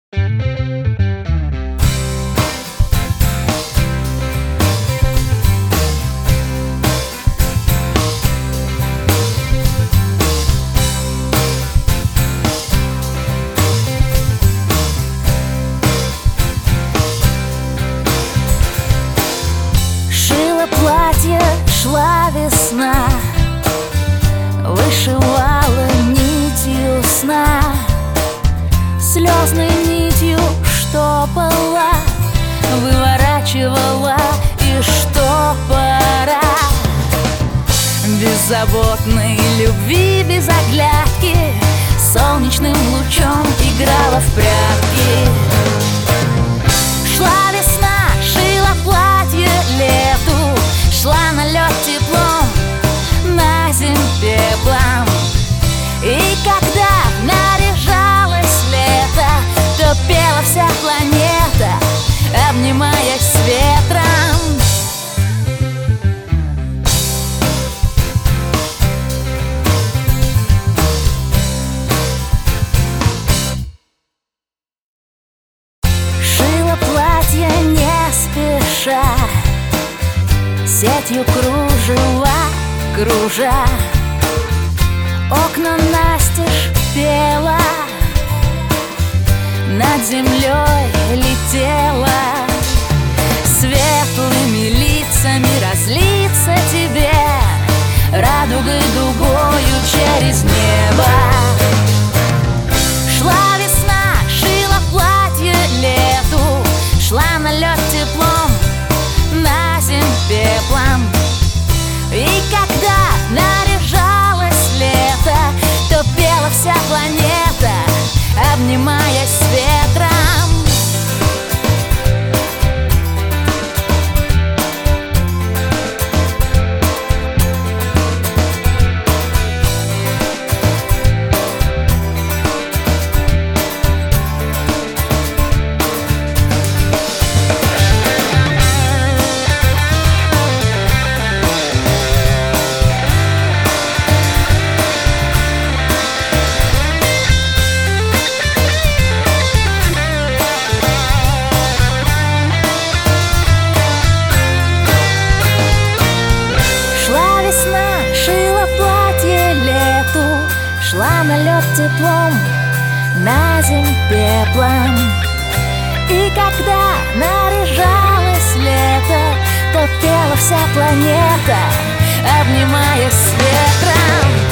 Шила платье, шла весна, вышивала нитью сна, слезной нитью штопала, выворачивала, и что пора. Беззаботной любви, без оглядки, солнечным лучом играла в прятки. Шла весна, шила платье лету, шла на лед теплом, на земь пеплом. И когда наряжалось лето, то пела вся планета, обнимаясь с ветром. Шила платье не спеша, сетью кружева кружа, окна настежь пела, над землей летела. Светлыми лицами разлиться тебе, радугой дугою через небо. Шла весна, шила платье лету, шла на лед теплом, на земь пеплом. И когда наряжалось лето, то пела вся планета, обнимаясь с ветром. Шла на лед теплом, на земь пеплом. И когда наряжалось лето, то пела вся планета, обнимаясь с ветром.